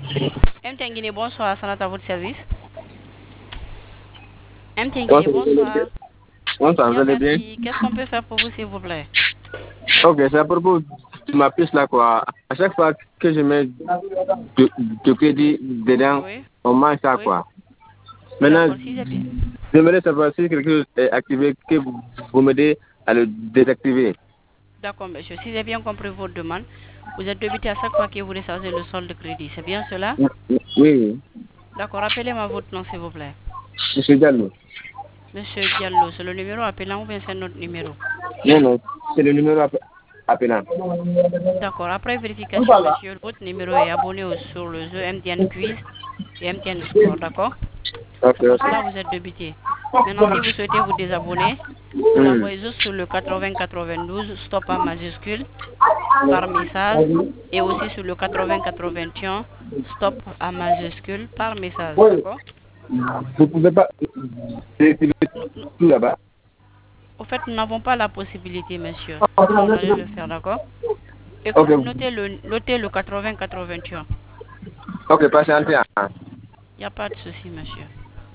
MTNG, bonsoir, Sanat à votre service. MTNG, bonsoir. Bonsoir, vous Bien, allez bien? merci. Qu'est-ce qu'on peut faire pour vous, s'il vous plaît? Ok, c'est à propos de ma puce là, quoi. À chaque fois que je mets de crédit dedans, Oui, on mange ça, oui. quoi. Maintenant, D'accord, si c'est bien. j'aimerais savoir si quelque chose est activé, que vous m'aidez à le désactiver. D'accord, monsieur. Si j'ai bien compris votre demande, vous êtes débité à chaque fois que vous rechargez le solde de crédit. C'est bien cela? Oui, D'accord, rappelez-moi votre nom, s'il vous plaît. monsieur Diallo. Monsieur Diallo, c'est le numéro appelant ou bien c'est notre numéro? Non, non, c'est le numéro appelant. D'accord, après vérification, monsieur, votre numéro est abonné sur le jeu MTN Quiz et MTN Score, d'accord? Ok, C'est pour ok. cela que vous êtes débité. Maintenant, si vous souhaitez vous désabonner, vous Hmm. envoyez juste sur le 8092 stop en majuscule par message et aussi sur le 8081 stop en majuscule par message, d'accord? Vous pouvez pas désactiver Nous- nous- tout là-bas. Au fait, nous n'avons pas la possibilité, monsieur. Sinon, on allait le faire, d'accord? Ok, Notez le 8081. ok, patientez. Hein. Il n'y a pas de souci, monsieur.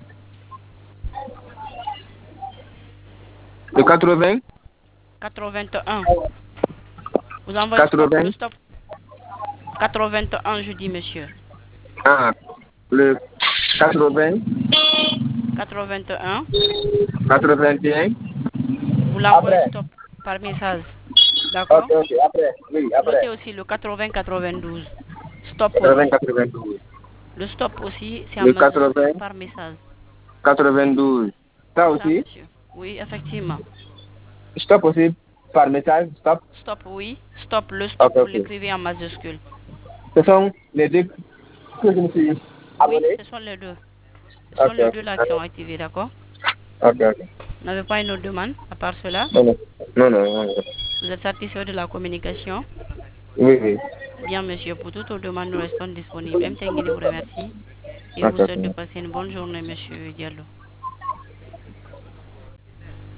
Le 80, 81. Vous envoyez stop, le 80, stop 81, je dis, monsieur. ah, le 80, 81. 81. Vous l'envoyez Après. stop par message. Ok, D'accord? ok, après. Oui, après. Notez aussi le 8092. Stop 80, aussi. 92. Le stop aussi, c'est en Le majuscule 80, par message. 92. Ça C'est ça, aussi. monsieur. Oui, effectivement. Stop aussi par message. Stop. Stop, oui. Stop. Le stop, Ok, vous ok. l'écrivez en majuscule. Ce sont les deux que je me suis Oui, abonné. ce sont les deux. Ce sont Ok, les ok. deux là qui sont activés, d'accord? Ok, ok. Vous n'avez pas une autre demande à part cela? Non, non. Non, non, non, non. Vous êtes satisfait de la communication? Oui, oui. Bien, monsieur. Pour toute autre demande, nous restons disponibles. M. Tenguini vous remercie et Ok, vous souhaite de ok. passer une bonne journée, monsieur Diallo.